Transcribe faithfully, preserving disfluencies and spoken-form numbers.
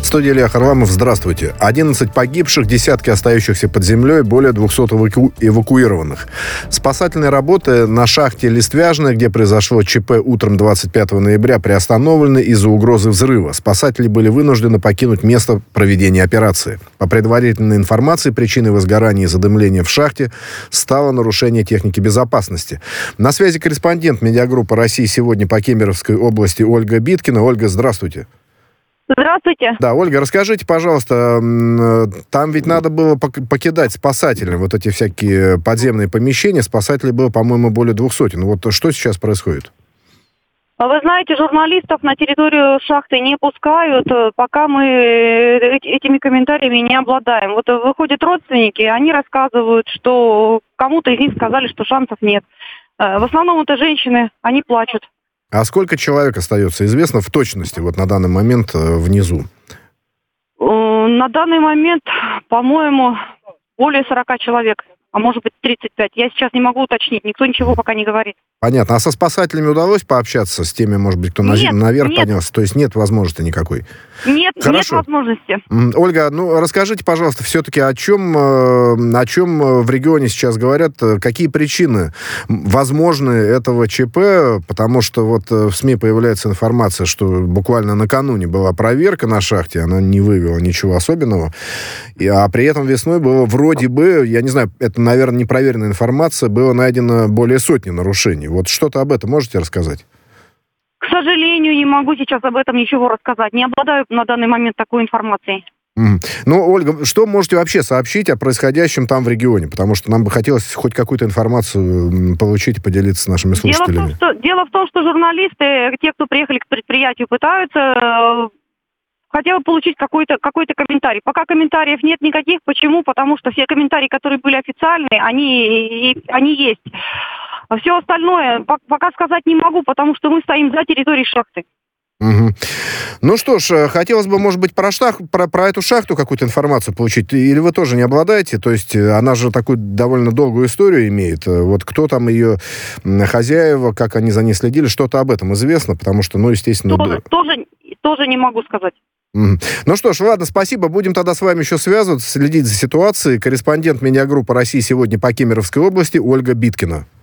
Студия Илья Харламов. Здравствуйте. одиннадцать погибших, десятки остающихся под землей, более двухсот эваку... эвакуированных. Спасательные работы на шахте Листвяжная, где произошло ЧП утром двадцать пятого ноября, приостановлены из-за угрозы взрыва. Спасатели были вынуждены покинуть место проведения операции. По предварительной информации, причиной возгорания и задымления в шахте стало нарушение техники безопасности. На связи корреспондент медиагруппы «России сегодня» по Кемеровской области Ольга Биткина. Ольга, здравствуйте. Здравствуйте. Да, Ольга, расскажите, пожалуйста, там ведь надо было покидать спасателям вот эти всякие подземные помещения. Спасателей было, по-моему, более двух сотен. Вот что сейчас происходит? Вы знаете, журналистов на территорию шахты не пускают, пока мы этими комментариями не обладаем. Вот выходят родственники, они рассказывают, что кому-то из них сказали, что шансов нет. В основном это женщины, они плачут. А сколько человек остается, известно в точности, вот на данный момент внизу? На данный момент, по-моему, более сорока человек, а может быть тридцать пять. Я сейчас не могу уточнить, никто ничего пока не говорит. Понятно. А со спасателями удалось пообщаться, с теми, может быть, кто нет, наверх нет. поднялся? То есть нет возможности никакой? Нет, Хорошо. нет возможности. Ольга, ну расскажите, пожалуйста, все-таки о чем, о чем в регионе сейчас говорят, какие причины возможны этого ЧП, потому что вот в СМИ появляется информация, что буквально накануне была проверка на шахте, она не выявила ничего особенного, а при этом весной было вроде бы, я не знаю, это, наверное, непроверенная информация, было найдено более сотни нарушений. Вот что-то об этом можете рассказать? К сожалению, не могу сейчас об этом ничего рассказать. Не обладаю на данный момент такой информацией. Mm. Ну, Ольга, что можете вообще сообщить о происходящем там в регионе? Потому что нам бы хотелось хоть какую-то информацию получить и поделиться с нашими слушателями. Дело в том, что, дело в том, что журналисты, те, кто приехали к предприятию, пытаются... Хотела получить какой-то, какой-то комментарий. Пока комментариев нет никаких. Почему? Потому что все комментарии, которые были официальные, они, они есть. Все остальное пока сказать не могу, потому что мы стоим за территорией шахты. Угу. Ну что ж, хотелось бы, может быть, про, шах, про, про эту шахту какую-то информацию получить. Или вы тоже не обладаете? То есть она же такую довольно долгую историю имеет. Вот кто там ее хозяева, как они за ней следили, что-то об этом известно? Потому что, ну, естественно... Тоже, тоже, тоже не могу сказать. Ну что ж, ладно, спасибо. Будем тогда с вами еще связываться, следить за ситуацией. Корреспондент медиагруппы «России сегодня» по Кемеровской области Ольга Биткина.